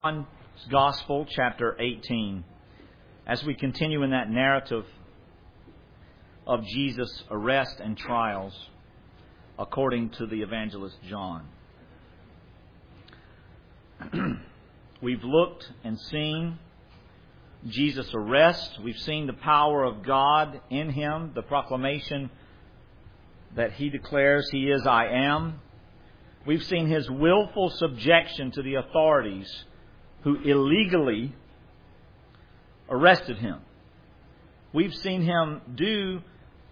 John's Gospel, chapter 18, as we continue in that narrative of Jesus' arrest and trials according to the evangelist John. We've looked and seen Jesus' arrest. We've seen the power of God in Him, the proclamation that He declares He is I am. We've seen His willful subjection to the authorities who illegally arrested Him. We've seen Him do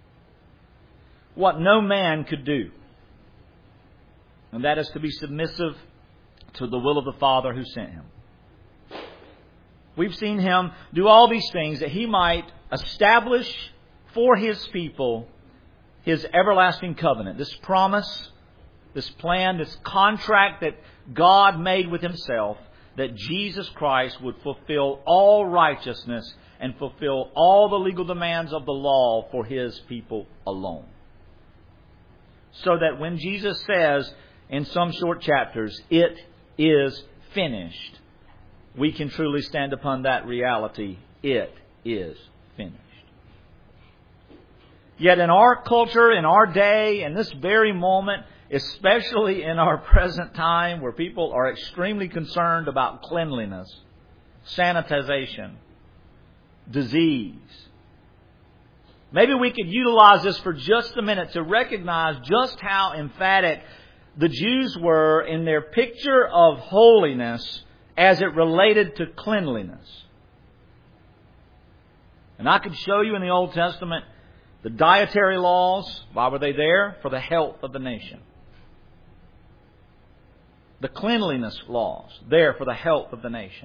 what no man could do, and that is to be submissive to the will of the Father who sent Him. We've seen Him do all these things that He might establish for His people His everlasting covenant, this promise, this plan, this contract that God made with Himself, that Jesus Christ would fulfill all righteousness and fulfill all the legal demands of the law for His people alone. So that when Jesus says in some short chapters, "It is finished," we can truly stand upon that reality. It is finished. Yet in our culture, in our day, in this very moment, especially in our present time where people are extremely concerned about cleanliness, sanitization, disease. Maybe we could utilize this for just a minute to recognize just how emphatic the Jews were in their picture of holiness as it related to cleanliness. And I could show you in the Old Testament the dietary laws. Why were they there? For the health of the nation. The cleanliness laws, there for the health of the nation.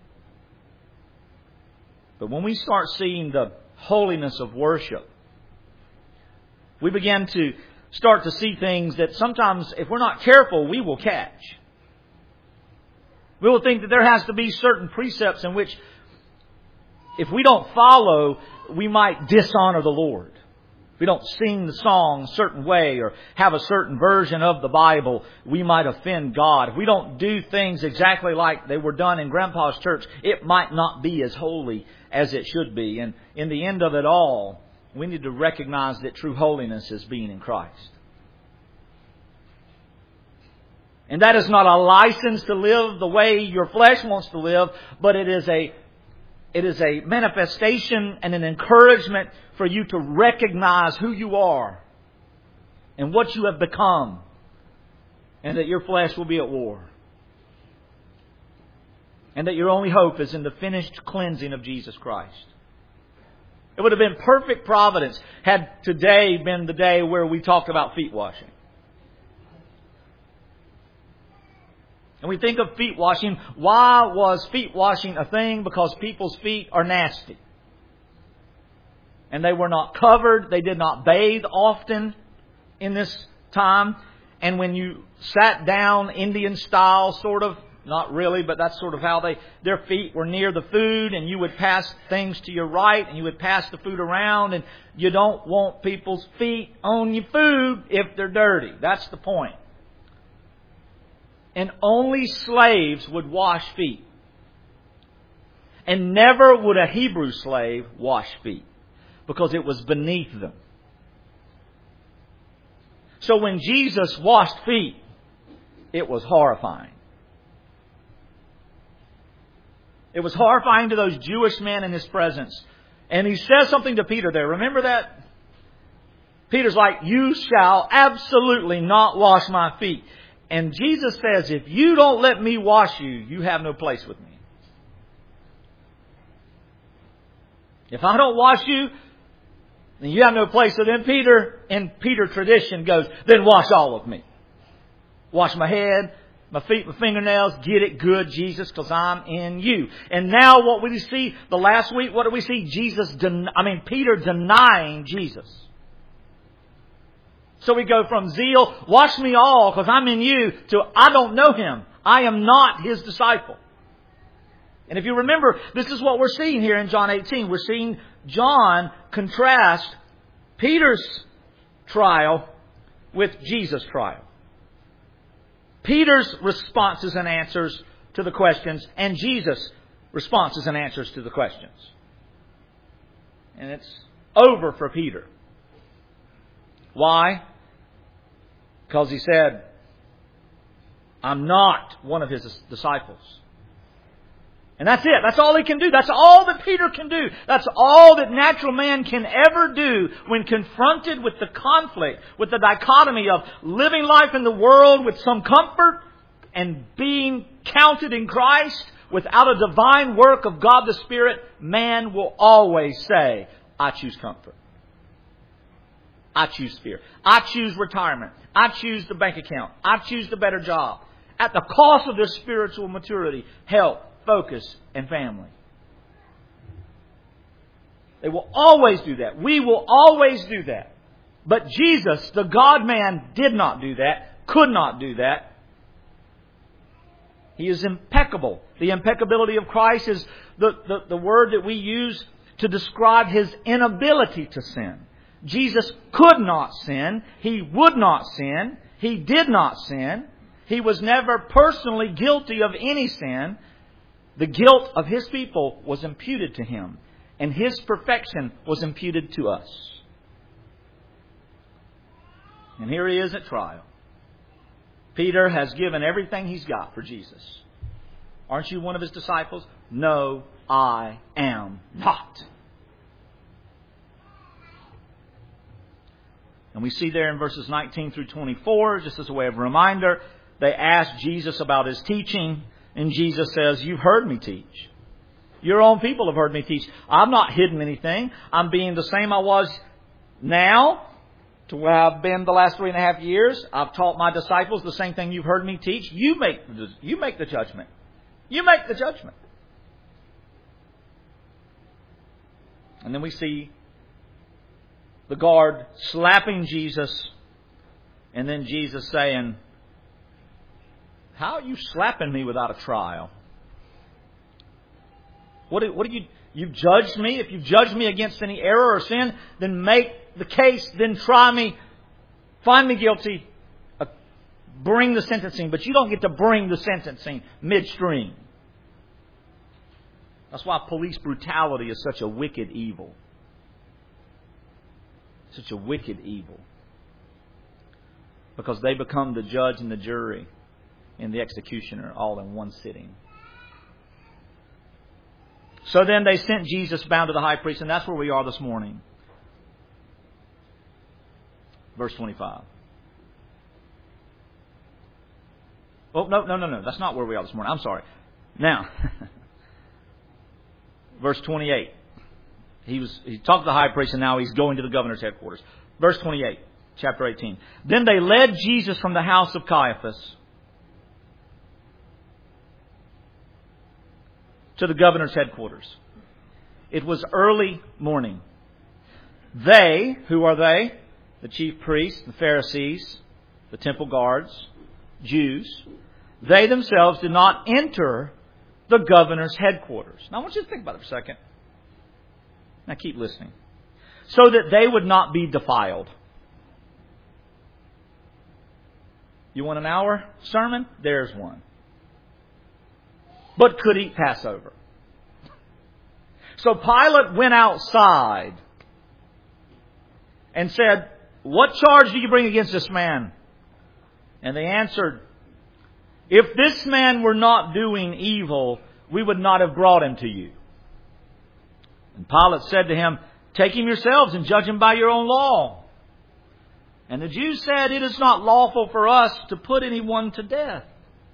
But when we start seeing the holiness of worship, we begin to start to see things that sometimes, if we're not careful, we will catch. We will think that there has to be certain precepts in which, if we don't follow, we might dishonor the Lord. If we don't sing the song a certain way or have a certain version of the Bible, we might offend God. If we don't do things exactly like they were done in Grandpa's church, it might not be as holy as it should be. And in the end of it all, we need to recognize that true holiness is being in Christ. And that is not a license to live the way your flesh wants to live, but it is a manifestation and an encouragement for you to recognize who you are and what you have become, and that your flesh will be at war. And that your only hope is in the finished cleansing of Jesus Christ. It would have been perfect providence had today been the day where we talked about feet washing. And we think of feet washing. Why was feet washing a thing? Because people's feet are nasty. And they were not covered. They did not bathe often in this time. And when you sat down Indian style, sort of, not really, but that's sort of how their feet were near the food, and you would pass things to your right and you would pass the food around, and you don't want people's feet on your food if they're dirty. That's the point. And only slaves would wash feet. And never would a Hebrew slave wash feet, because it was beneath them. So when Jesus washed feet, it was horrifying. It was horrifying to those Jewish men in His presence. And He says something to Peter there. Remember that? Peter's like, "You shall absolutely not wash my feet." And Jesus says, "If you don't let me wash you, you have no place with me. If I don't wash you, then you have no place." So then Peter, in Peter tradition, goes, "Then wash all of me. Wash my head, my feet, my fingernails. Get it good, Jesus, because I'm in you." And now what we see, the last week, what do we see? Peter denying Jesus. So we go from zeal, "Wash me all because I'm in you," to "I don't know Him. I am not His disciple." And if you remember, this is what we're seeing here in John 18. We're seeing John contrast Peter's trial with Jesus' trial. Peter's responses and answers to the questions and Jesus' responses and answers to the questions. And it's over for Peter. Why? Because he said, I'm not one of His disciples. And that's it. That's all he can do. That's all that Peter can do. That's all that natural man can ever do when confronted with the conflict, with the dichotomy of living life in the world with some comfort and being counted in Christ without a divine work of God the Spirit. Man will always say, I choose comfort. I choose fear. I choose retirement. I choose the bank account. I choose the better job. At the cost of their spiritual maturity, health, focus, and family. They will always do that. We will always do that. But Jesus, the God-man, did not do that, could not do that. He is impeccable. The impeccability of Christ is the word that we use to describe His inability to sin. Jesus could not sin. He would not sin. He did not sin. He was never personally guilty of any sin. The guilt of His people was imputed to Him, and His perfection was imputed to us. And here He is at trial. Peter has given everything he's got for Jesus. Aren't you one of His disciples? No, I am not. And we see there in verses 19 through 24, just as a way of reminder, they asked Jesus about His teaching. And Jesus says, you've heard me teach. Your own people have heard me teach. I've not hidden anything. I'm being the same I was now to where I've been the last 3.5 years. I've taught my disciples the same thing you've heard me teach. You make the judgment. You make the judgment. And then we see the guard slapping Jesus, and then Jesus saying, how are you slapping me without a trial? What do you've judged me? If you've judged me against any error or sin, then make the case, then try me, find me guilty, bring the sentencing. But you don't get to bring the sentencing midstream. That's why police brutality is such a wicked evil. Such a wicked evil. Because they become the judge and the jury and the executioner all in one sitting. So then they sent Jesus bound to the high priest, and that's where we are this morning. Verse 25. Oh, no. That's not where we are this morning. I'm sorry. Now, verse 28. He talked to the high priest, and now he's going to the governor's headquarters. Verse 28, chapter 18. Then they led Jesus from the house of Caiaphas to the governor's headquarters. It was early morning. They, who are they? The chief priests, the Pharisees, the temple guards, Jews. They themselves did not enter the governor's headquarters. Now I want you to think about it for a second. Now keep listening. So that they would not be defiled. You want an hour sermon? There's one. But could eat Passover. So Pilate went outside and said, what charge do you bring against this man? And they answered, if this man were not doing evil, we would not have brought him to you. And Pilate said to him, take him yourselves and judge him by your own law. And the Jews said, it is not lawful for us to put anyone to death.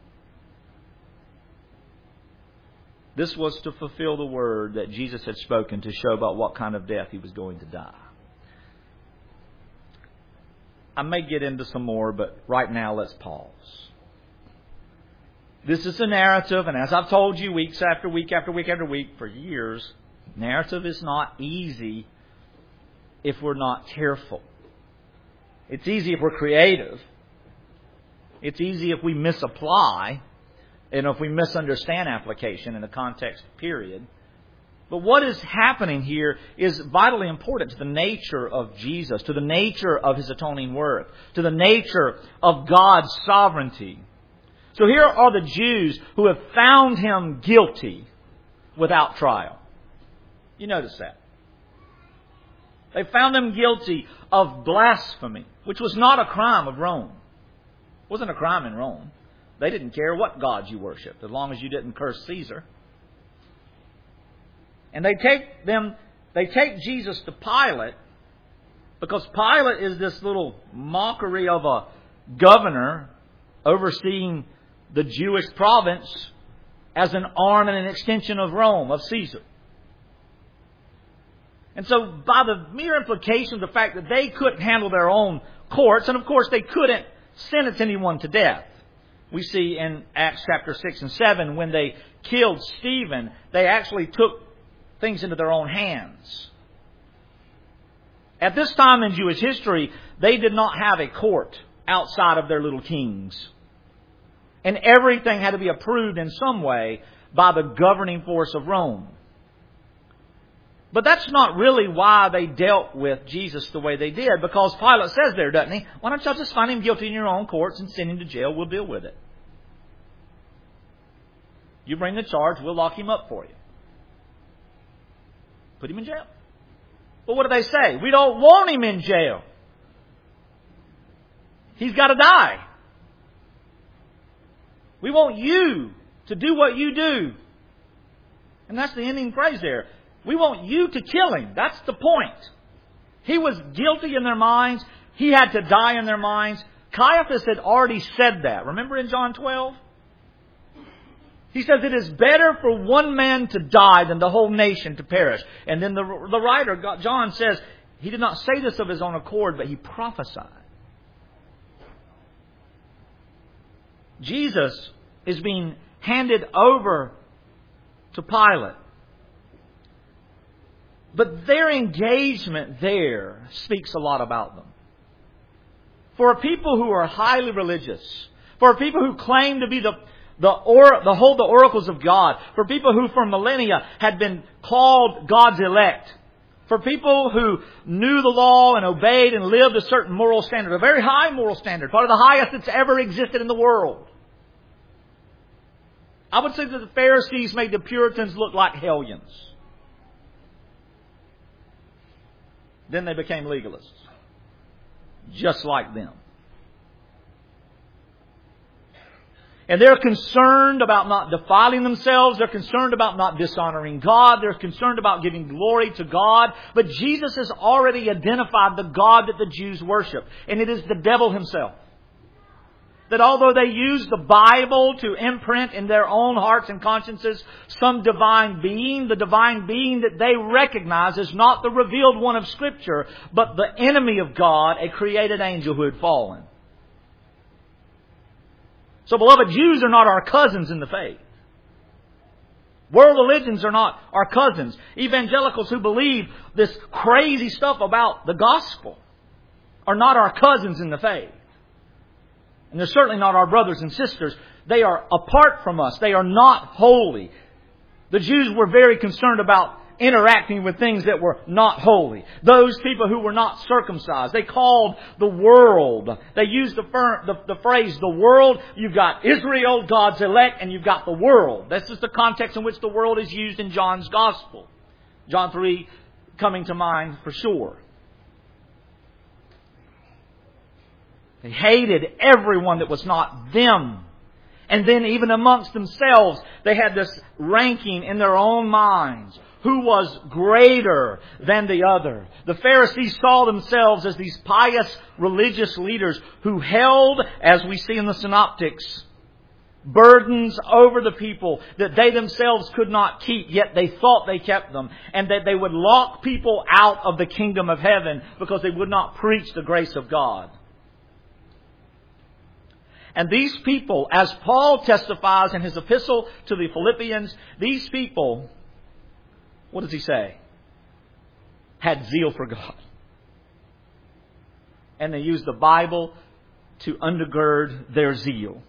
This was to fulfill the word that Jesus had spoken to show about what kind of death He was going to die. I may get into some more, but right now let's pause. This is a narrative, and as I've told you weeks after week after week after week for years, narrative is not easy if we're not careful. It's easy if we're creative. It's easy if we misapply and if we misunderstand application in the context period. But what is happening here is vitally important to the nature of Jesus, to the nature of His atoning work, to the nature of God's sovereignty. So here are the Jews who have found Him guilty without trial. You notice that. They found Him guilty of blasphemy, which was not a crime of Rome. It wasn't a crime in Rome. They didn't care what gods you worshipped, as long as you didn't curse Caesar. And they take Jesus to Pilate, because Pilate is this little mockery of a governor overseeing the Jewish province as an arm and an extension of Rome, of Caesar. And so by the mere implication of the fact that they couldn't handle their own courts, and of course they couldn't sentence anyone to death. We see in Acts chapter 6 and 7, when they killed Stephen, they actually took things into their own hands. At this time in Jewish history, they did not have a court outside of their little kings. And everything had to be approved in some way by the governing force of Rome. But that's not really why they dealt with Jesus the way they did, because Pilate says there, doesn't he? Why don't y'all just find Him guilty in your own courts and send Him to jail? We'll deal with it. You bring the charge, we'll lock Him up for you. Put Him in jail. But what do they say? We don't want Him in jail. He's got to die. We want you to do what you do. And that's the ending phrase there. We want you to kill Him. That's the point. He was guilty in their minds. He had to die in their minds. Caiaphas had already said that. Remember in John 12? He says it is better for one man to die than the whole nation to perish. And then the writer, John, says he did not say this of his own accord, but he prophesied. Jesus is being handed over to Pilate. But their engagement there speaks a lot about them. For people who are highly religious, for people who claim to be hold the oracles of God, for people who for millennia had been called God's elect, for people who knew the law and obeyed and lived a certain moral standard, a very high moral standard, probably the highest that's ever existed in the world. I would say that the Pharisees made the Puritans look like hellions. Then they became legalists, just like them. And they're concerned about not defiling themselves. They're concerned about not dishonoring God. They're concerned about giving glory to God. But Jesus has already identified the God that the Jews worship. And it is the devil himself. That although they use the Bible to imprint in their own hearts and consciences some divine being, the divine being that they recognize is not the revealed one of Scripture, but the enemy of God, a created angel who had fallen. So, beloved, Jews are not our cousins in the faith. World religions are not our cousins. Evangelicals who believe this crazy stuff about the gospel are not our cousins in the faith. And they're certainly not our brothers and sisters. They are apart from us. They are not holy. The Jews were very concerned about interacting with things that were not holy. Those people who were not circumcised. They called the world. They used the phrase, the world. You've got Israel, God's elect, and you've got the world. This is the context in which the world is used in John's Gospel. John 3 coming to mind for sure. They hated everyone that was not them. And then even amongst themselves, they had this ranking in their own minds. Who was greater than the other? The Pharisees saw themselves as these pious religious leaders who held, as we see in the Synoptics, burdens over the people that they themselves could not keep, yet they thought they kept them. And that they would lock people out of the kingdom of heaven because they would not preach the grace of God. And these people, as Paul testifies in his epistle to the Philippians, these people, what does he say? Had zeal for God. And they used the Bible to undergird their zeal.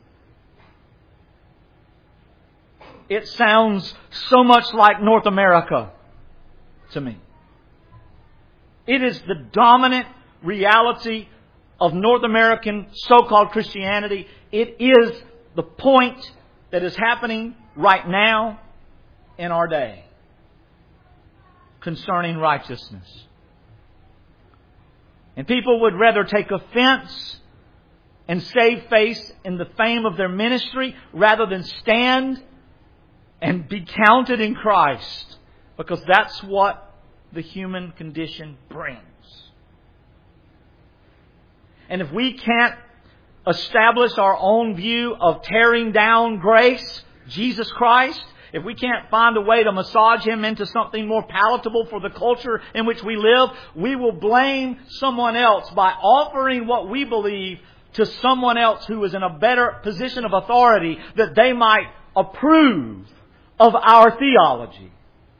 It sounds so much like North America to me. It is the dominant reality of North American so-called Christianity. It is the point that is happening right now in our day concerning righteousness. And people would rather take offense and save face in the fame of their ministry rather than stand and be counted in Christ, because that's what the human condition brings. And if we can't establish our own view of tearing down grace, Jesus Christ, if we can't find a way to massage Him into something more palatable for the culture in which we live, we will blame someone else by offering what we believe to someone else who is in a better position of authority, that they might approve of our theology.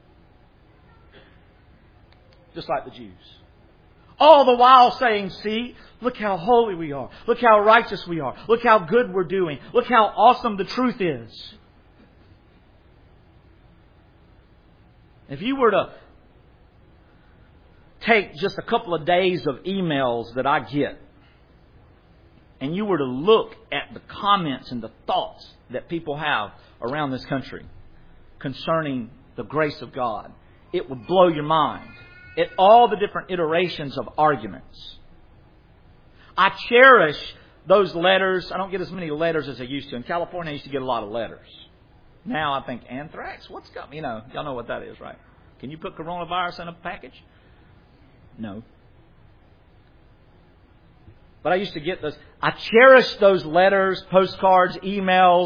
Just like the Jews. All the while saying, see, look how holy we are. Look how righteous we are. Look how good we're doing. Look how awesome the truth is. If you were to take just a couple of days of emails that I get, and you were to look at the comments and the thoughts that people have around this country concerning the grace of God, it would blow your mind at all the different iterations of arguments. I cherish those letters. I don't get as many letters as I used to. In California, I used to get a lot of letters. Now I think, anthrax? What's got me? Y'all know what that is, right? Can you put coronavirus in a package? No. But I used to get those. I cherish those letters, postcards, emails,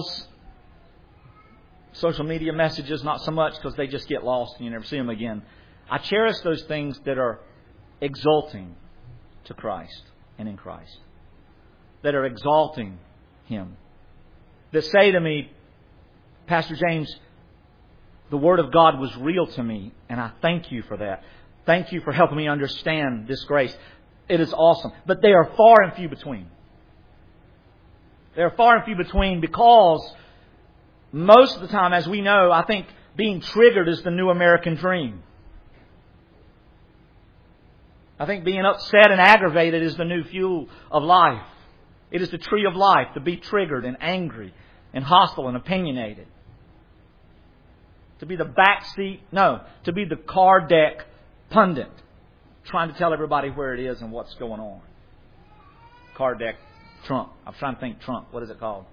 social media messages, not so much because they just get lost and you never see them again. I cherish those things that are exalting to Christ and in Christ, that are exalting Him, that say to me, Pastor James, the Word of God was real to me, and I thank you for that. Thank you for helping me understand this grace. It is awesome. But they are far and few between. They are far and few between because most of the time, as we know, I think being triggered is the new American dream. I think being upset and aggravated is the new fuel of life. It is the tree of life to be triggered and angry and hostile and opinionated. To be the to be the card deck pundit, trying to tell everybody where it is and what's going on. Card deck Trump. I'm trying to think Trump. What is it called?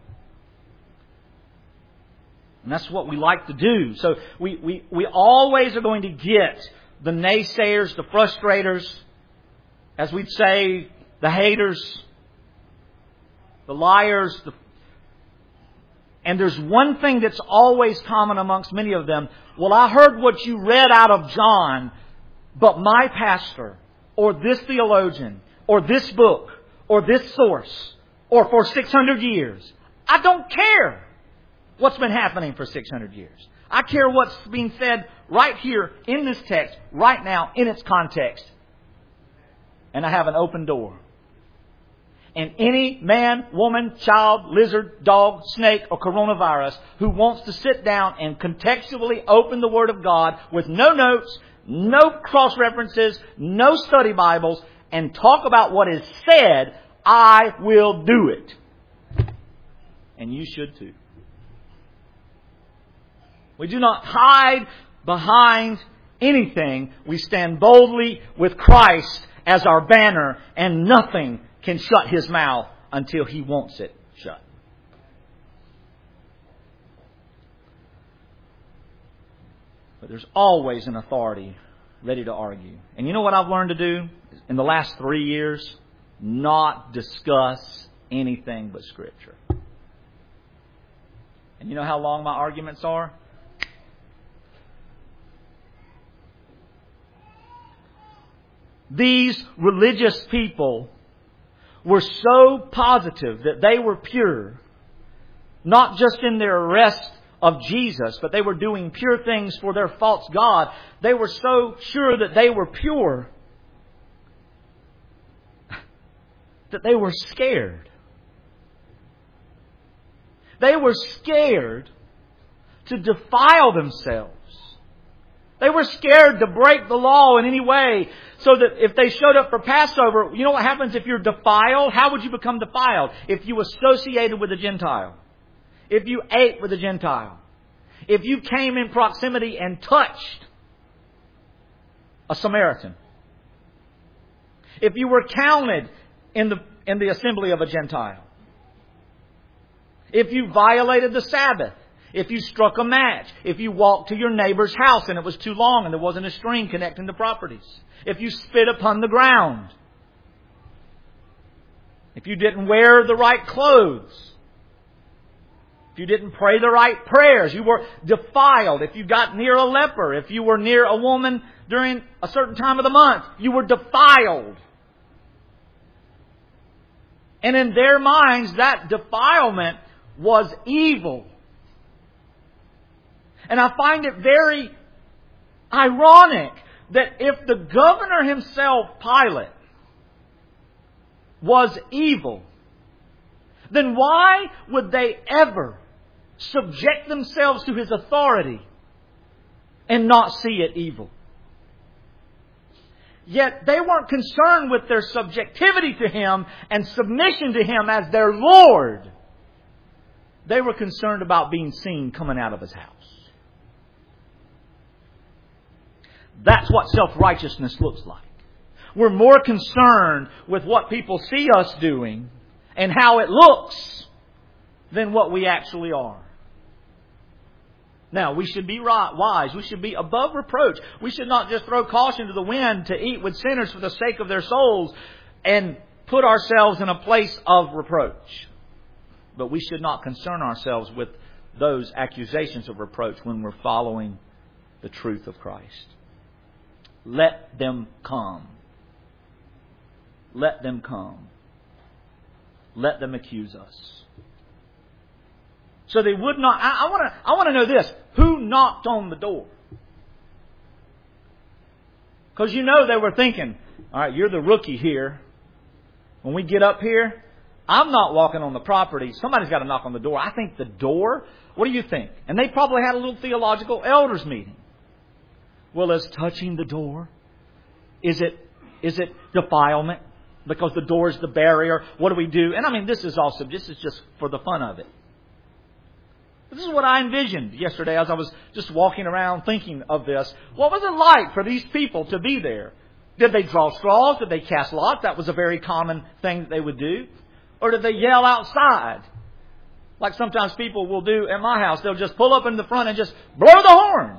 And that's what we like to do. So we always are going to get the naysayers, the frustrators, as we'd say, the haters, the liars. And there's one thing that's always common amongst many of them. Well, I heard what you read out of John, but my pastor, or this theologian, or this book, or this source, or for 600 years. I don't care what's been happening for 600 years. I care what's being said right here in this text, right now, in its context. And I have an open door. And any man, woman, child, lizard, dog, snake, or coronavirus who wants to sit down and contextually open the Word of God with no notes, no cross-references, no study Bibles, and talk about what is said, I will do it. And you should too. We do not hide behind anything. We stand boldly with Christ as our banner, and nothing can shut His mouth until He wants it shut. But there's always an authority ready to argue. And you know what I've learned to do in the last 3 years? Not discuss anything but Scripture. And you know how long my arguments are? These religious people were so positive that they were pure, not just in their arrest of Jesus, but they were doing pure things for their false god. They were so sure that they were pure that they were scared. They were scared to defile themselves. They were scared to break the law in any way, so that if they showed up for Passover, you know what happens if you're defiled? How would you become defiled? If you associated with a Gentile. if you ate with a Gentile, if you came in proximity and touched a Samaritan, if you were counted in the assembly of a Gentile, if you violated the Sabbath, if you struck a match, if you walked to your neighbor's house and it was too long and there wasn't a string connecting the properties, if you spit upon the ground, if you didn't wear the right clothes, if you didn't pray the right prayers, you were defiled. If you got near a leper, if you were near a woman during a certain time of the month, you were defiled. And in their minds, that defilement was evil. And I find it very ironic that if the governor himself, Pilate, was evil, then why would they ever subject themselves to his authority and not see it evil? Yet they weren't concerned with their subjectivity to him and submission to him as their Lord. They were concerned about being seen coming out of his house. That's what self-righteousness looks like. We're more concerned with what people see us doing and how it looks than what we actually are. Now, we should be wise. We should be above reproach. We should not just throw caution to the wind to eat with sinners for the sake of their souls and put ourselves in a place of reproach. But we should not concern ourselves with those accusations of reproach when we're following the truth of Christ. Let them come. Let them come. Let them accuse us. So they would not. I want to know this. Who knocked on the door? Because you know they were thinking, all right, you're the rookie here. When we get up here, I'm not walking on the property. Somebody's got to knock on the door. I think the door. What do you think? And they probably had a little theological elders meeting. Well, is touching the door? Is it defilement? Because the door is the barrier. What do we do? And I mean, this is just for the fun of it. This is what I envisioned yesterday as I was just walking around thinking of this. What was it like for these people to be there? Did they draw straws? Did they cast lots? That was a very common thing that they would do. Or did they yell outside? Like sometimes people will do at my house. They'll just pull up in the front and just blow the horn.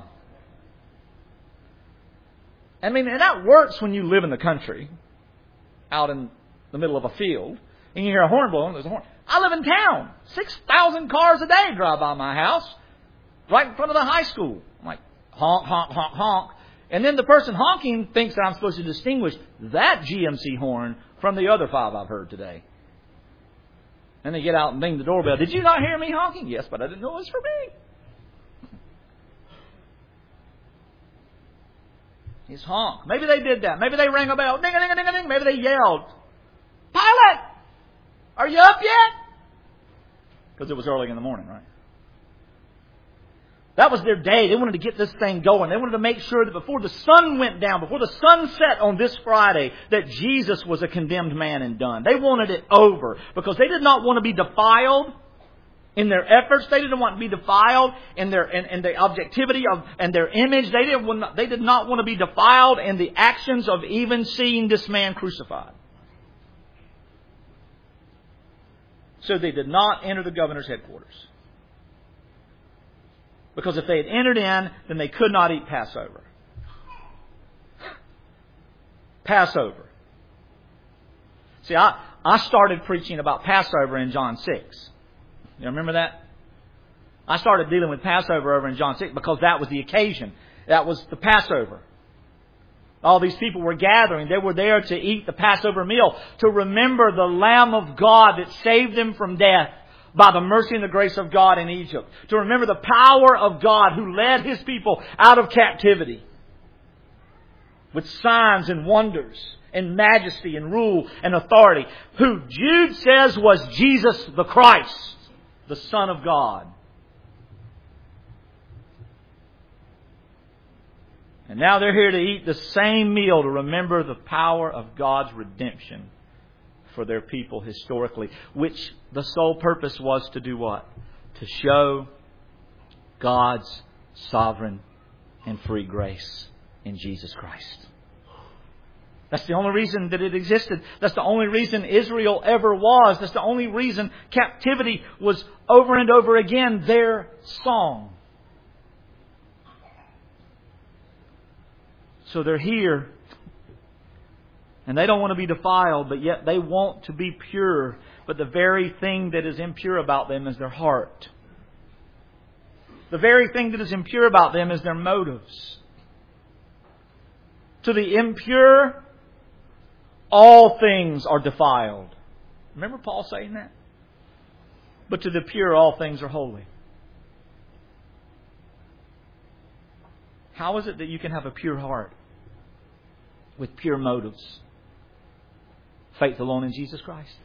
I mean, and that works when you live in the country, out in the middle of a field, and you hear a horn blowing, there's a horn. I live in town. 6,000 cars a day drive by my house, right in front of the high school. I'm like, honk, honk, honk, honk. And then the person honking thinks that I'm supposed to distinguish that GMC horn from the other 5 I've heard today. And they get out and ding the doorbell. Did you not hear me honking? Yes, but I didn't know it was for me. He's honk. Maybe they did that. Maybe they rang a bell. Ding, ding, ding, ding. Maybe they yelled, Pilate, are you up yet? Because it was early in the morning, right? That was their day. They wanted to get this thing going. They wanted to make sure that before the sun went down, before the sun set on this Friday, that Jesus was a condemned man and done. They wanted it over because they did not want to be defiled in their efforts. They didn't want to be defiled in the objectivity of and their image. They did not want to be defiled in the actions of even seeing this man crucified. So they did not enter the governor's headquarters. Because if they had entered in, then they could not eat Passover. Passover. See, I started preaching about Passover in John 6. You remember that? I started dealing with Passover over in John 6 because that was the occasion. That was the Passover. All these people were gathering. They were there to eat the Passover meal, to remember the Lamb of God that saved them from death by the mercy and the grace of God in Egypt. To remember the power of God who led His people out of captivity with signs and wonders and majesty and rule and authority. Who Jude says was Jesus the Christ, the Son of God. And now they're here to eat the same meal to remember the power of God's redemption for their people historically, which the sole purpose was to do what? to show God's sovereign and free grace in Jesus Christ. That's the only reason that it existed. That's the only reason Israel ever was. That's the only reason captivity was over and over again their song. So they're here, and they don't want to be defiled, but yet they want to be pure. But the very thing that is impure about them is their heart. The very thing that is impure about them is their motives. To the impure, all things are defiled. Remember Paul saying that? But to the pure, all things are holy. How is it that you can have a pure heart with pure motives? Faith alone in Jesus Christ.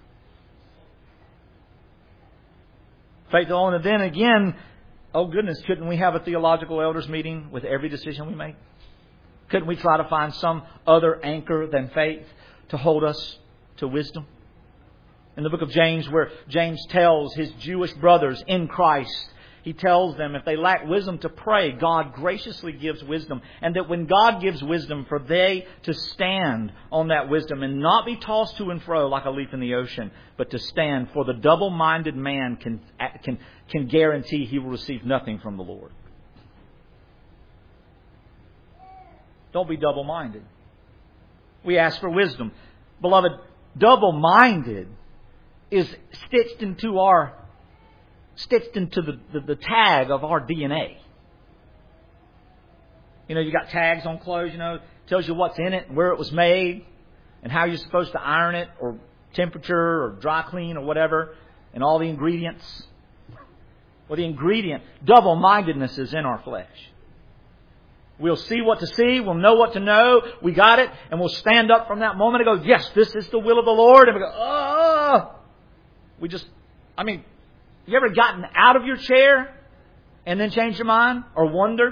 Faith alone. And then again, oh goodness, couldn't we have a theological elders meeting with every decision we make? Couldn't we try to find some other anchor than faith to hold us to wisdom? In the book of James, where James tells his Jewish brothers in Christ, he tells them if they lack wisdom to pray, God graciously gives wisdom. And that when God gives wisdom, for they to stand on that wisdom and not be tossed to and fro like a leaf in the ocean, but to stand. For the double-minded man can guarantee he will receive nothing from the Lord. Don't be double-minded. We ask for wisdom. Beloved, double-minded is stitched into the tag of our DNA. You know, you got tags on clothes, tells you what's in it and where it was made and how you're supposed to iron it or temperature or dry clean or whatever and all the ingredients. Well, the ingredient, double-mindedness, is in our flesh. We'll see what to see. We'll know what to know. We got it. And we'll stand up from that moment and go, yes, this is the will of the Lord. And we go, oh. You ever gotten out of your chair and then changed your mind or wondered?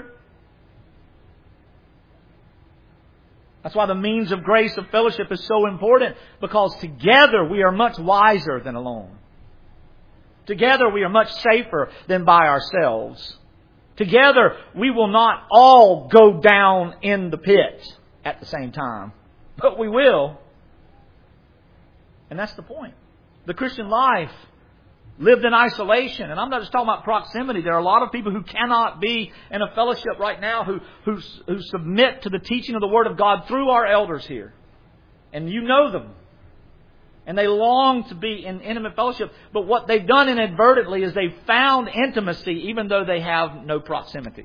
That's why the means of grace of fellowship is so important, because together we are much wiser than alone. Together we are much safer than by ourselves. Together we will not all go down in the pit at the same time, but we will. And that's the point. The Christian life lived in isolation. And I'm not just talking about proximity. There are a lot of people who cannot be in a fellowship right now who submit to the teaching of the Word of God through our elders here. And you know them. And they long to be in intimate fellowship. But what they've done inadvertently is they've found intimacy even though they have no proximity,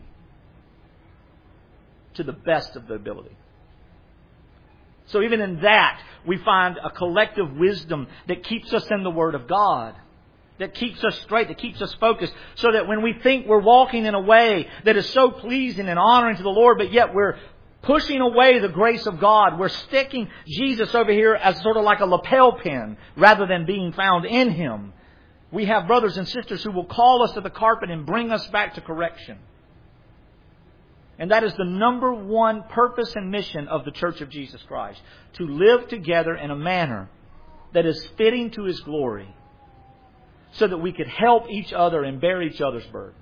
to the best of their ability. So even in that, we find a collective wisdom that keeps us in the Word of God. That keeps us straight, that keeps us focused, so that when we think we're walking in a way that is so pleasing and honoring to the Lord, but yet we're pushing away the grace of God, we're sticking Jesus over here as sort of like a lapel pin rather than being found in Him. We have brothers and sisters who will call us to the carpet and bring us back to correction. And that is the number one purpose and mission of the Church of Jesus Christ. To live together in a manner that is fitting to His glory, so that we could help each other and bear each other's burdens.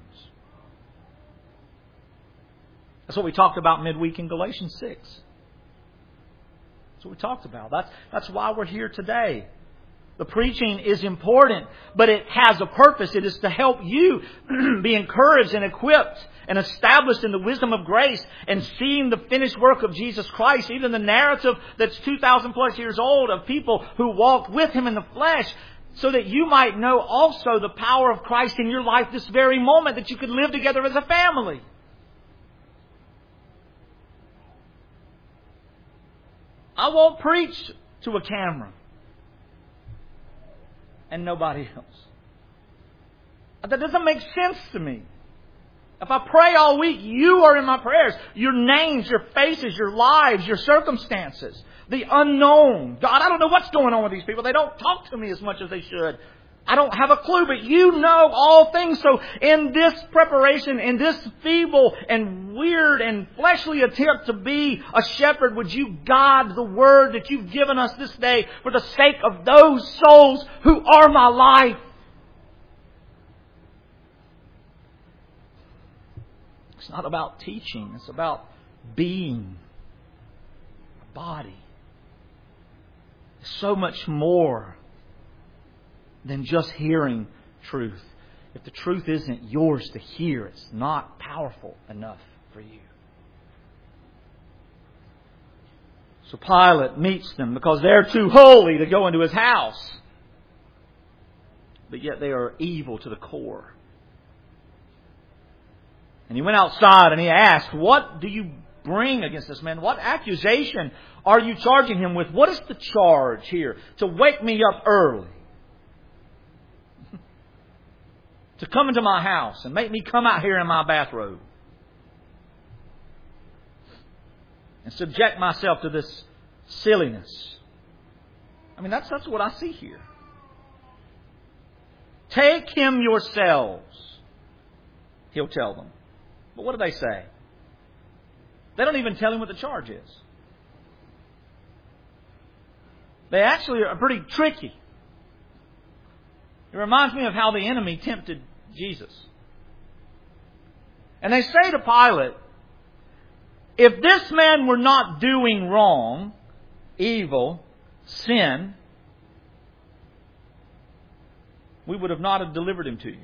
That's what we talked about midweek in Galatians 6. That's what we talked about. That's why we're here today. The preaching is important, but it has a purpose. It is to help you be encouraged and equipped and established in the wisdom of grace and seeing the finished work of Jesus Christ, even the narrative that's 2,000 plus years old of people who walked with Him in the flesh, so that you might know also the power of Christ in your life this very moment, that you could live together as a family. I won't preach to a camera and nobody else. That doesn't make sense to me. If I pray all week, you are in my prayers. Your names, your faces, your lives, your circumstances. The unknown. God, I don't know what's going on with these people. They don't talk to me as much as they should. I don't have a clue, but you know all things. So in this preparation, in this feeble and weird and fleshly attempt to be a shepherd, would you guide the word that you've given us this day for the sake of those souls who are my life? not about teaching. It's about being. A body. It's so much more than just hearing truth. If the truth isn't yours to hear, it's not powerful enough for you. So Pilate meets them because they're too holy to go into his house. But yet they are evil to the core. And he went outside and he asked, "What do you bring against this man? What accusation are you charging him with? What is the charge here? To wake me up early. To come into my house and make me come out here in my bathrobe. And subject myself to this silliness." I mean, that's what I see here. "Take him yourselves," he'll tell them. But what do they say? They don't even tell him what the charge is. They actually are pretty tricky. It reminds me of how the enemy tempted Jesus. And they say to Pilate, "If this man were not doing wrong, evil, sin, we would have not delivered him to you.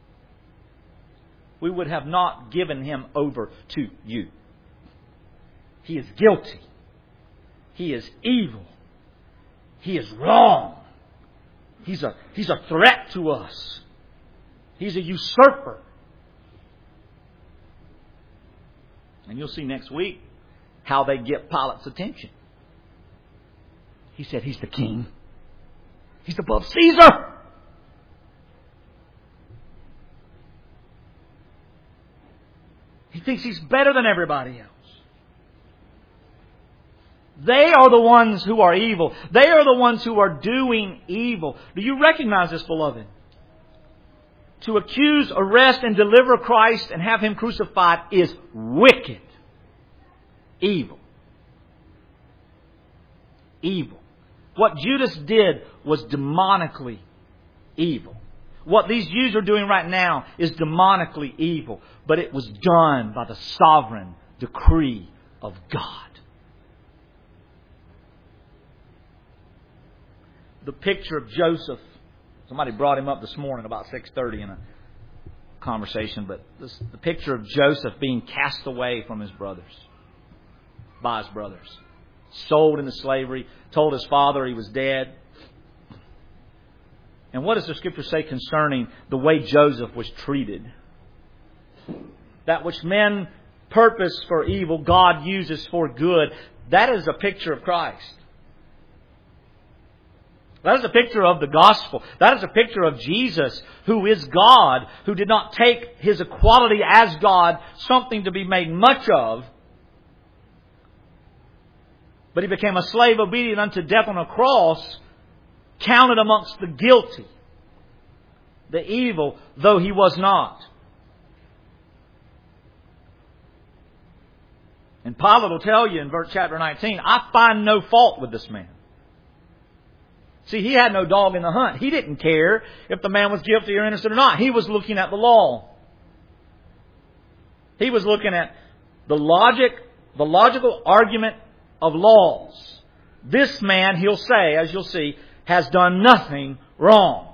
We would have not given him over to you. He is guilty. He is evil. He is wrong. He's a threat to us. He's a usurper." And you'll see next week how they get Pilate's attention. He said he's the king. He's above Caesar. He thinks he's better than everybody else. They are the ones who are evil. They are the ones who are doing evil. Do you recognize this, beloved? To accuse, arrest, and deliver Christ and have Him crucified is wicked. Evil. Evil. What Judas did was demonically evil. What these Jews are doing right now is demonically evil. But it was done by the sovereign decree of God. The picture of Joseph. Somebody brought him up this morning about 6:30 in a conversation. But the picture of Joseph being cast away from his brothers. By his brothers. Sold into slavery. Told his father he was dead. And what does the Scripture say concerning the way Joseph was treated? That which men purpose for evil, God uses for good. That is a picture of Christ. That is a picture of the gospel. That is a picture of Jesus, who is God, who did not take His equality as God something to be made much of, but He became a slave obedient unto death on a cross, counted amongst the guilty, the evil, though He was not. And Pilate will tell you in verse chapter 19, "I find no fault with this man." See, he had no dog in the hunt. He didn't care if the man was guilty or innocent or not. He was looking at the law. He was looking at the logical argument of laws. This man, he'll say, as you'll see, has done nothing wrong.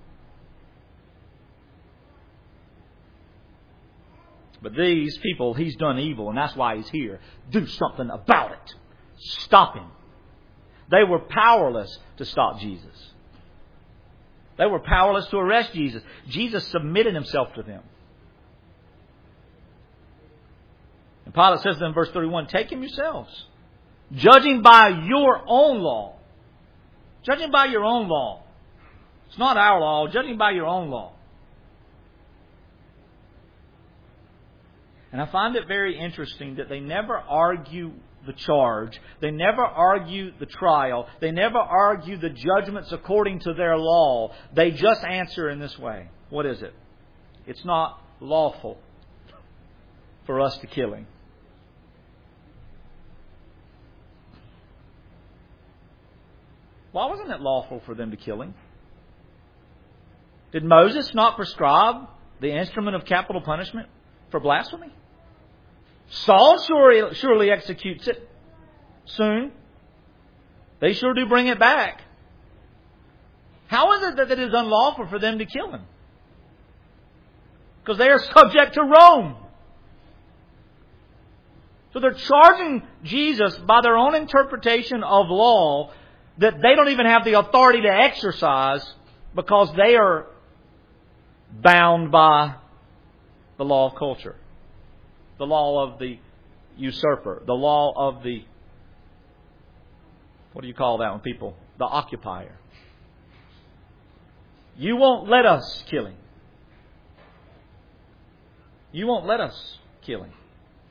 But these people, he's done evil, and that's why he's here. Do something about it. Stop him. They were powerless to stop Jesus. They were powerless to arrest Jesus. Jesus submitted Himself to them. And Pilate says to them in verse 31, "Take him yourselves, judging by your own law." Judging by your own law. It's not our law. Judging by your own law. And I find it very interesting that they never argue the charge. They never argue the trial. They never argue the judgments according to their law. They just answer in this way. What is it? It's not lawful for us to kill him. Why wasn't it lawful for them to kill him? Did Moses not prescribe the instrument of capital punishment for blasphemy? Saul surely executes it soon. They sure do bring it back. How is it that it is unlawful for them to kill him? Because they are subject to Rome. So they're charging Jesus by their own interpretation of law that they don't even have the authority to exercise because they are bound by the law of culture, the law of the usurper, the law of the, what do you call that when people, the occupier. You won't let us kill him. You won't let us kill him.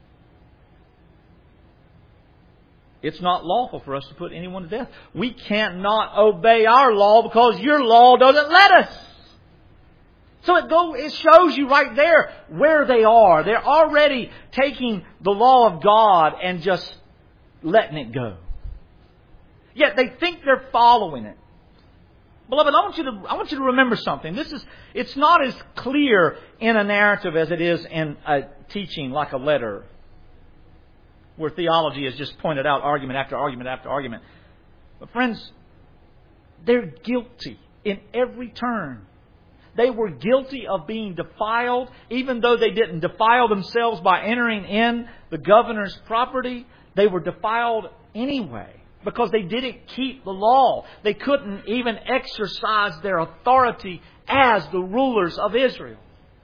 It's not lawful for us to put anyone to death. We can't not obey our law because your law doesn't let us. So it shows you right there where they are. They're already taking the law of God and just letting it go. Yet they think they're following it. Beloved, I want you to remember something. It's not as clear in a narrative as it is in a teaching like a letter, where theology is just pointed out argument after argument after argument. But friends, they're guilty in every turn. They were guilty of being defiled, even though they didn't defile themselves by entering in the governor's property. They were defiled anyway because they didn't keep the law. They couldn't even exercise their authority as the rulers of Israel.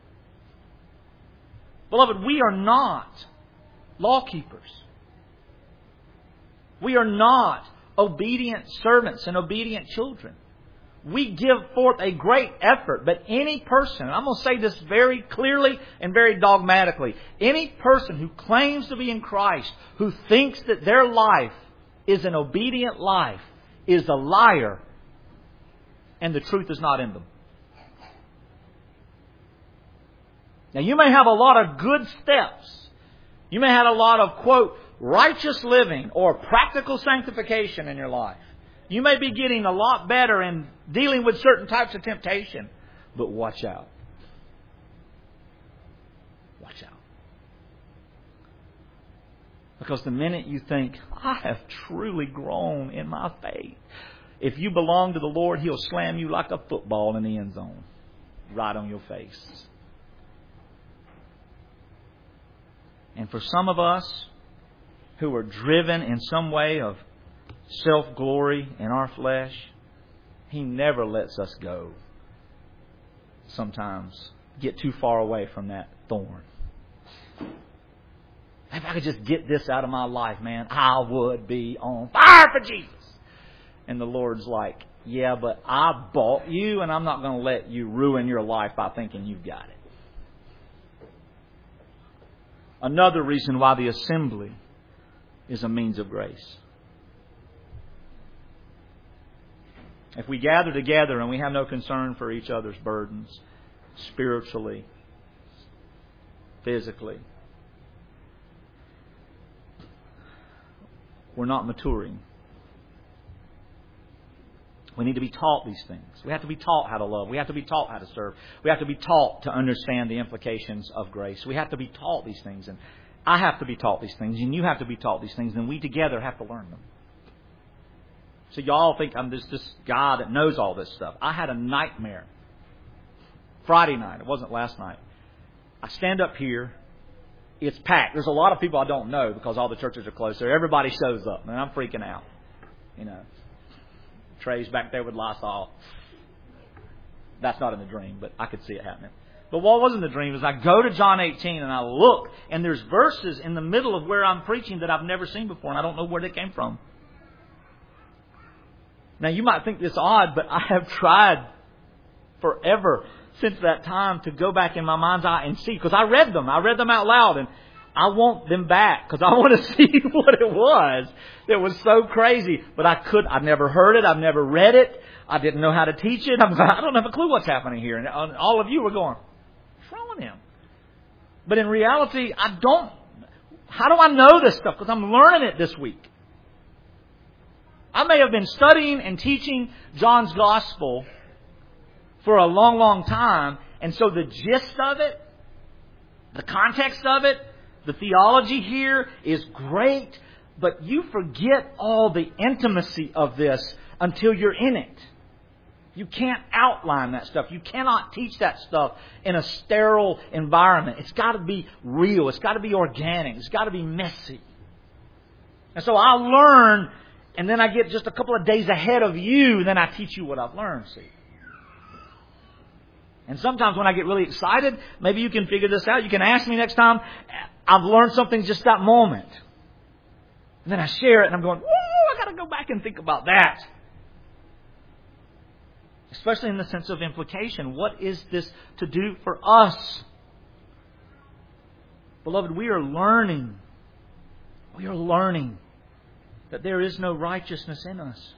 Beloved, we are not law keepers. We are not obedient servants and obedient children. We give forth a great effort, but any person, and I'm going to say this very clearly and very dogmatically, any person who claims to be in Christ, who thinks that their life is an obedient life, is a liar, and the truth is not in them. Now, you may have a lot of good steps. You may have a lot of, quote, righteous living or practical sanctification in your life. You may be getting a lot better in dealing with certain types of temptation. But watch out. Watch out. Because the minute you think, I have truly grown in my faith, if you belong to the Lord, He'll slam you like a football in the end zone. Right on your face. And for some of us who are driven in some way of self-glory in our flesh, He never lets us go. Sometimes get too far away from that thorn. If I could just get this out of my life, man, I would be on fire for Jesus. And the Lord's like, yeah, but I bought you and I'm not going to let you ruin your life by thinking you've got it. Another reason why the assembly is a means of grace. If we gather together and we have no concern for each other's burdens, spiritually, physically, we're not maturing. We need to be taught these things. We have to be taught how to love. We have to be taught how to serve. We have to be taught to understand the implications of grace. We have to be taught these things. And I have to be taught these things. And you have to be taught these things. And we together have to learn them. So y'all think I'm this guy that knows all this stuff. I had a nightmare. Friday night. It wasn't last night. I stand up here. It's packed. There's a lot of people I don't know because all the churches are closed. So everybody shows up. And I'm freaking out. You know. Trey's back there with Lysol. That's not in the dream, but I could see it happening. But what was in the dream is I go to John 18 and I look, and there's verses in the middle of where I'm preaching that I've never seen before, and I don't know where they came from. Now, you might think this odd, but I have tried forever since that time to go back in my mind's eye and see, because I read them out loud, and I want them back because I want to see what it was that was so crazy. But I've never heard it. I've never read it. I didn't know how to teach it. I don't have a clue what's happening here. And all of you were going, what's wrong with him? But in reality, I don't. How do I know this stuff? Because I'm learning it this week. I may have been studying and teaching John's Gospel for a long, long time. And so the gist of it, the context of it, The theology here is great, but you forget all the intimacy of this until you're in it. You can't outline that stuff. You cannot teach that stuff in a sterile environment. It's got to be real. It's got to be organic. It's got to be messy. And so I learn, and then I get just a couple of days ahead of you, and then I teach you what I've learned, see. And sometimes when I get really excited, maybe you can figure this out. You can ask me next time. I've learned something just that moment. And then I share it, and I'm going, whoa, I got to go back and think about that. Especially in the sense of implication. What is this to do for us? Beloved, we are learning. We are learning that there is no righteousness in us.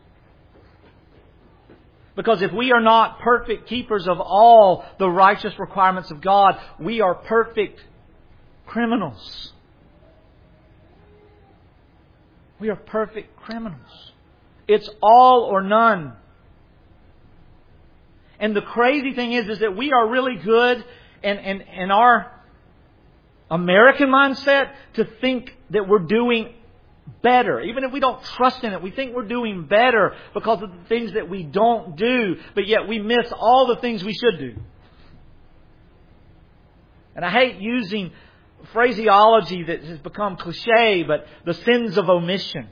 Because if we are not perfect keepers of all the righteous requirements of God, we are perfect criminals. We are perfect criminals. It's all or none. And the crazy thing is that we are really good in our American mindset to think that we're doing better. Even if we don't trust in it, we think we're doing better because of the things that we don't do, but yet we miss all the things we should do. And I hate using phraseology that has become cliche, but the sins of omission.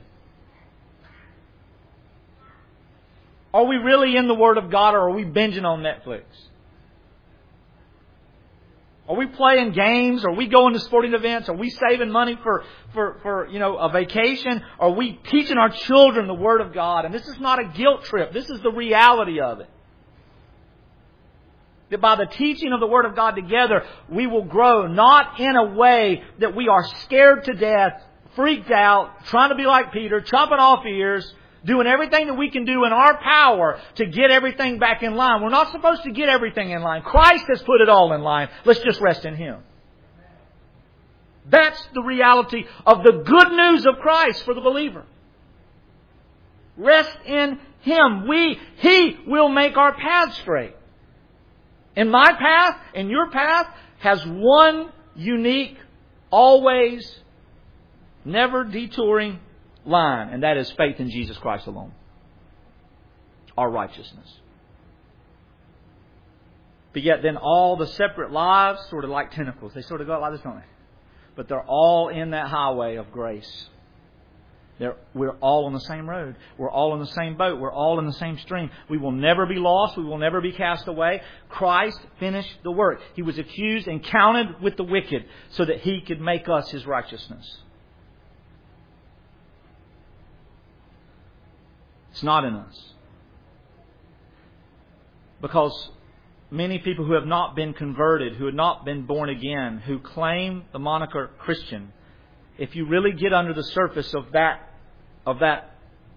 Are we really in the Word of God, or are we binging on Netflix? Are we playing games? Are we going to sporting events? Are we saving money for a vacation? Are we teaching our children the Word of God? And this is not a guilt trip. This is the reality of it. That by the teaching of the Word of God together, we will grow, not in a way that we are scared to death, freaked out, trying to be like Peter, chopping off ears, doing everything that we can do in our power to get everything back in line. We're not supposed to get everything in line. Christ has put it all in line. Let's just rest in Him. That's the reality of the good news of Christ for the believer. Rest in Him. He will make our path straight. And my path and your path has one unique, always, never detouring line, and that is faith in Jesus Christ alone. Our righteousness. But yet then all the separate lives sort of like tentacles. They sort of go like this, don't they? But they're all in that highway of grace. We're all on the same road. We're all in the same boat. We're all in the same stream. We will never be lost. We will never be cast away. Christ finished the work. He was accused and counted with the wicked so that He could make us His righteousness. It's not in us. Because many people who have not been converted, who have not been born again, who claim the moniker Christian, if you really get under the surface of that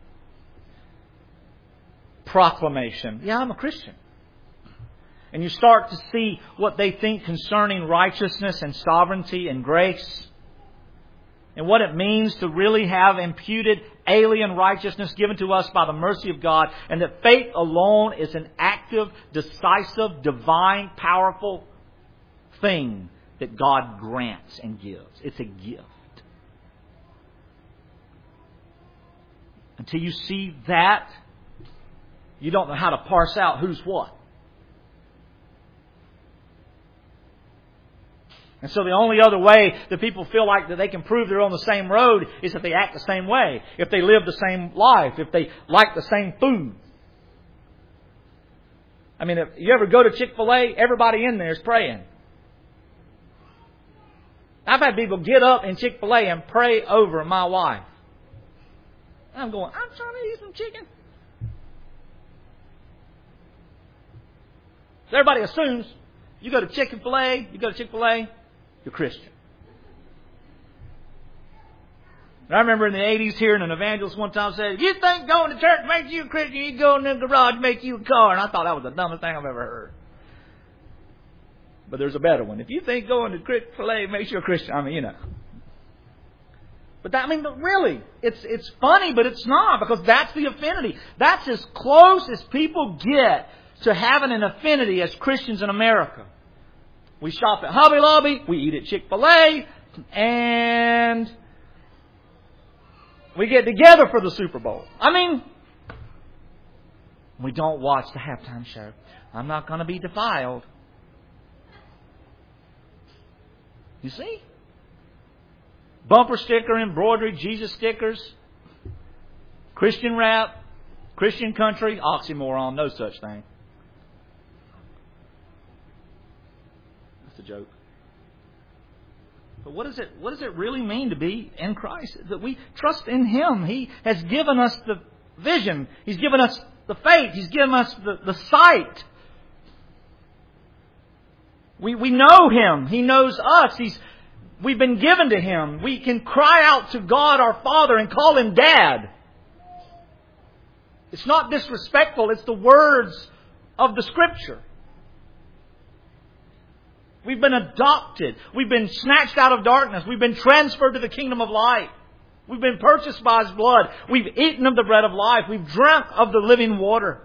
proclamation, yeah, I'm a Christian, and you start to see what they think concerning righteousness and sovereignty and grace, and what it means to really have imputed alien righteousness given to us by the mercy of God, and that faith alone is an active, decisive, divine, powerful thing that God grants and gives. It's a gift. Until you see that, you don't know how to parse out who's what. And so the only other way that people feel like that they can prove they're on the same road is if they act the same way, if they live the same life, if they like the same food. I mean, if you ever go to Chick-fil-A, everybody in there is praying. I've had people get up in Chick-fil-A and pray over my wife. I'm going, I'm trying to eat some chicken. So everybody assumes you go to Chick-fil-A, you're Christian. And I remember in the 80s hearing an evangelist one time said, if you think going to church makes you a Christian, you go in the garage and make you a car. And I thought that was the dumbest thing I've ever heard. But there's a better one. If you think going to Chick-fil-A makes you a Christian, But really, it's funny, but it's not, because that's the affinity. That's as close as people get to having an affinity as Christians in America. We shop at Hobby Lobby, we eat at Chick-fil-A, and we get together for the Super Bowl. I mean, we don't watch the halftime show. I'm not going to be defiled. You see? Bumper sticker, embroidery, Jesus stickers, Christian rap, Christian country, oxymoron, no such thing. That's a joke. But what does it really mean to be in Christ? That we trust in Him. He has given us the vision. He's given us the faith. He's given us the sight. We know Him. He knows us. We've been given to Him. We can cry out to God our Father and call Him Dad. It's not disrespectful. It's the words of the Scripture. We've been adopted. We've been snatched out of darkness. We've been transferred to the kingdom of light. We've been purchased by His blood. We've eaten of the bread of life. We've drunk of the living water.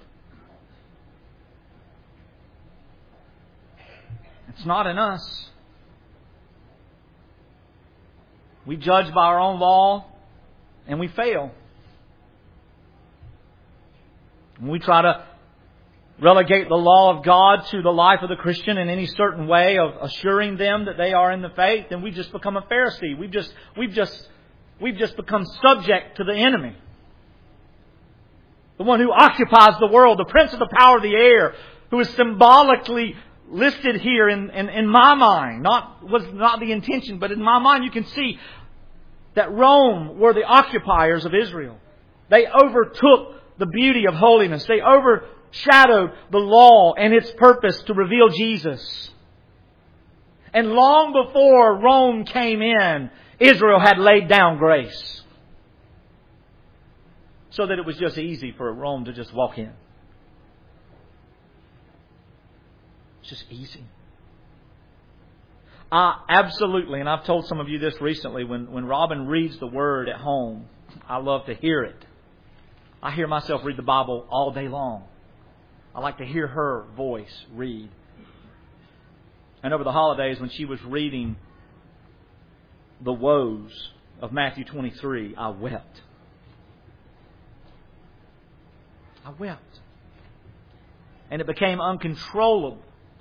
It's not in us. We judge by our own law and we fail. When we try to relegate the law of God to the life of the Christian in any certain way of assuring them that they are in the faith, then we just become a Pharisee. We've just become subject to the enemy. The one who occupies the world, the prince of the power of the air, who is symbolically listed here in my mind. Was not the intention, but in my mind you can see that Rome were the occupiers of Israel. They overtook the beauty of holiness. They overshadowed the law and its purpose to reveal Jesus. And long before Rome came in, Israel had laid down grace. So that it was just easy for Rome to just walk in. It's just easy. Absolutely, and I've told some of you this recently, when Robin reads the Word at home, I love to hear it. I hear myself read the Bible all day long. I like to hear her voice read. And over the holidays, when she was reading the woes of Matthew 23, I wept. I wept. And it became uncontrollable.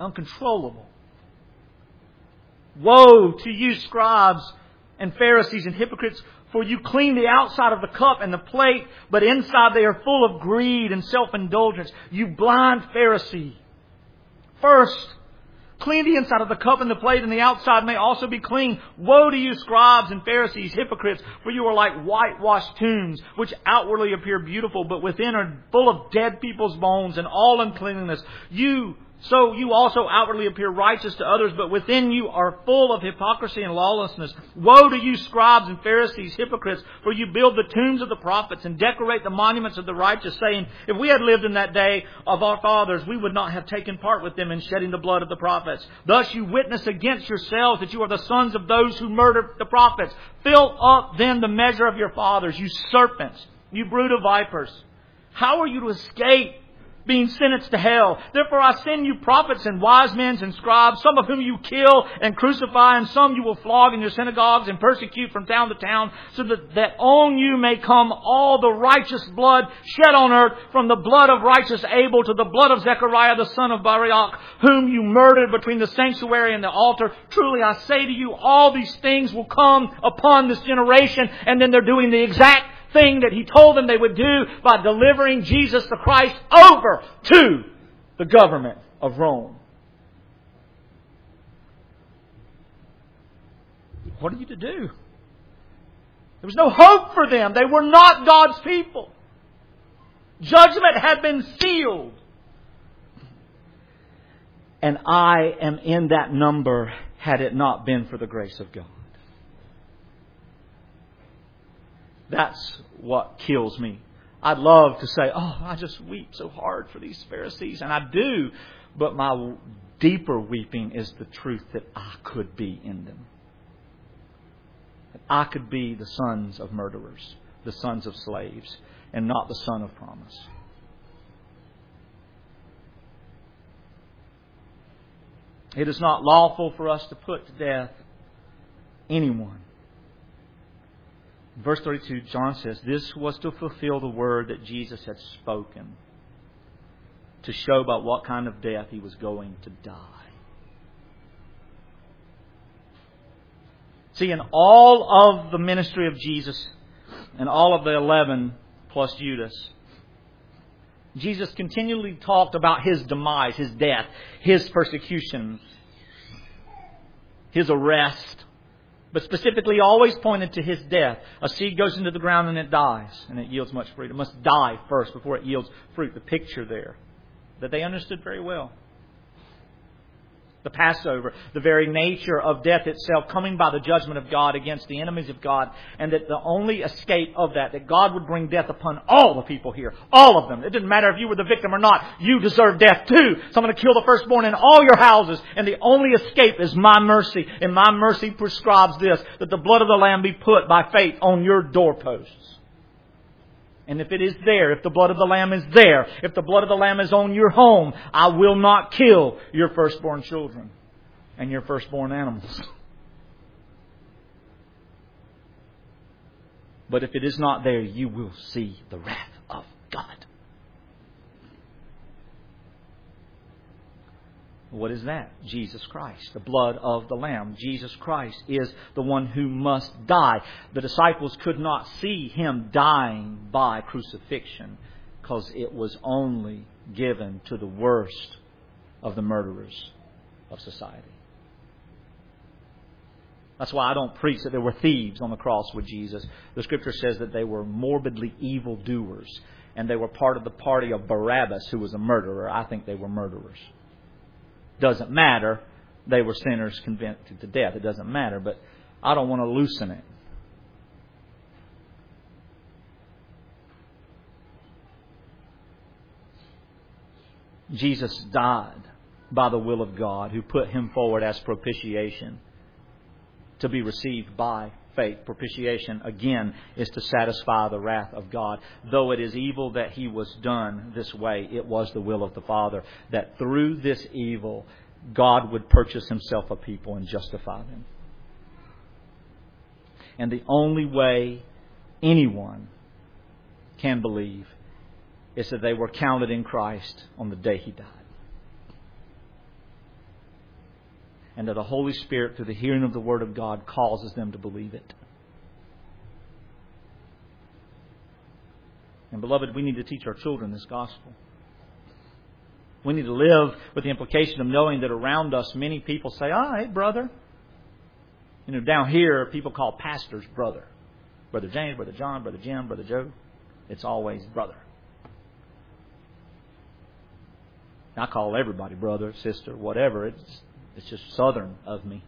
Woe to you, scribes and Pharisees and hypocrites, for you clean the outside of the cup and the plate, but inside they are full of greed and self-indulgence. You blind Pharisee. First, clean the inside of the cup and the plate, and the outside may also be clean. Woe to you, scribes and Pharisees, hypocrites, for you are like whitewashed tombs, which outwardly appear beautiful, but within are full of dead people's bones and all uncleanness. So you also outwardly appear righteous to others, but within you are full of hypocrisy and lawlessness. Woe to you, scribes and Pharisees, hypocrites, for you build the tombs of the prophets and decorate the monuments of the righteous, saying, if we had lived in that day of our fathers, we would not have taken part with them in shedding the blood of the prophets. Thus you witness against yourselves that you are the sons of those who murdered the prophets. Fill up then the measure of your fathers, you serpents, you brood of vipers. How are you to escape being sentenced to hell? Therefore I send you prophets and wise men and scribes, some of whom you kill and crucify, and some you will flog in your synagogues and persecute from town to town, so that on you may come all the righteous blood shed on earth, from the blood of righteous Abel to the blood of Zechariah the son of Barachiah, whom you murdered between the sanctuary and the altar. Truly I say to you, all these things will come upon this generation. And then they're doing the exact thing that He told them they would do by delivering Jesus the Christ over to the government of Rome. What are you to do? There was no hope for them. They were not God's people. Judgment had been sealed. And I am in that number had it not been for the grace of God. That's what kills me. I'd love to say, oh, I just weep so hard for these Pharisees. And I do. But my deeper weeping is the truth that I could be in them. That I could be the sons of murderers, the sons of slaves, and not the son of promise. It is not lawful for us to put to death anyone. Verse 32, John says, this was to fulfill the word that Jesus had spoken, to show about what kind of death He was going to die. See, in all of the ministry of Jesus, and all of the 11 plus Judas, Jesus continually talked about His demise, His death, His persecution, His arrest. But specifically always pointed to His death. A seed goes into the ground and it dies, and it yields much fruit. It must die first before it yields fruit. The picture there that they understood very well. The Passover, the very nature of death itself, coming by the judgment of God against the enemies of God, and that the only escape of that God would bring death upon all the people here. All of them. It didn't matter if you were the victim or not. You deserve death too. So I'm going to kill the firstborn in all your houses, and the only escape is my mercy. And my mercy prescribes this, that the blood of the Lamb be put by faith on your doorposts. And if it is there, if the blood of the Lamb is there, if the blood of the Lamb is on your home, I will not kill your firstborn children and your firstborn animals. But if it is not there, you will see the wrath of God. What is that? Jesus Christ, the blood of the Lamb. Jesus Christ is the one who must die. The disciples could not see Him dying by crucifixion because it was only given to the worst of the murderers of society. That's why I don't preach that there were thieves on the cross with Jesus. The Scripture says that they were morbidly evil doers, and they were part of the party of Barabbas, who was a murderer. I think they were murderers. Doesn't matter. They were sinners convicted to death. It doesn't matter. But I don't want to loosen it. Jesus died by the will of God, who put Him forward as propitiation to be received by faith. Propitiation, again, is to satisfy the wrath of God. Though it is evil that He was done this way, it was the will of the Father that through this evil, God would purchase Himself a people and justify them. And the only way anyone can believe is that they were counted in Christ on the day He died. And that the Holy Spirit, through the hearing of the Word of God, causes them to believe it. And beloved, we need to teach our children this gospel. We need to live with the implication of knowing that around us many people say, hey, brother. You know, down here people call pastors brother. Brother James, Brother John, Brother Jim, Brother Joe. It's always brother. I call everybody brother, sister, whatever. It's just southern of me.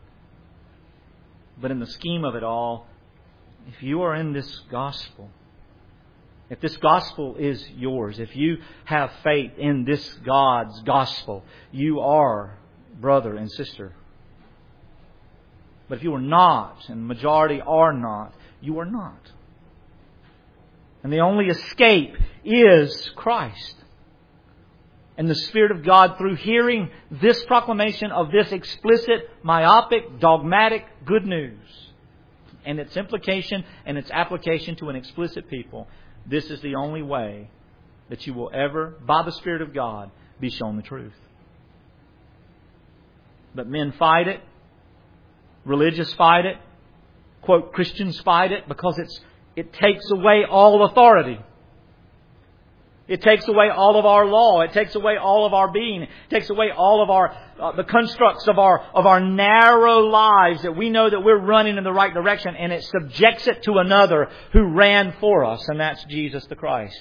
But in the scheme of it all, if you are in this gospel, if this gospel is yours, if you have faith in this God's gospel, you are brother and sister. But if you are not, and the majority are not, you are not. And the only escape is Christ. And the Spirit of God, through hearing this proclamation of this explicit, myopic, dogmatic good news, and its implication and its application to an explicit people, this is the only way that you will ever, by the Spirit of God, be shown the truth. But men fight it. Religious fight it. Quote, Christians fight it because it takes away all authority. It takes away all of our law. It takes away all of our being. It takes away all of our the constructs of our narrow lives that we know that we're running in the right direction, and it subjects it to another who ran for us, and that's Jesus the Christ.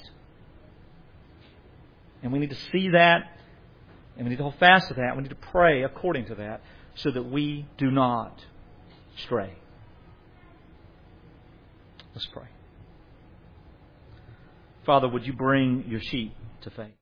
And we need to see that, and we need to hold fast to that. We need to pray according to that so that we do not stray. Let's pray. Father, would you bring your sheep to faith?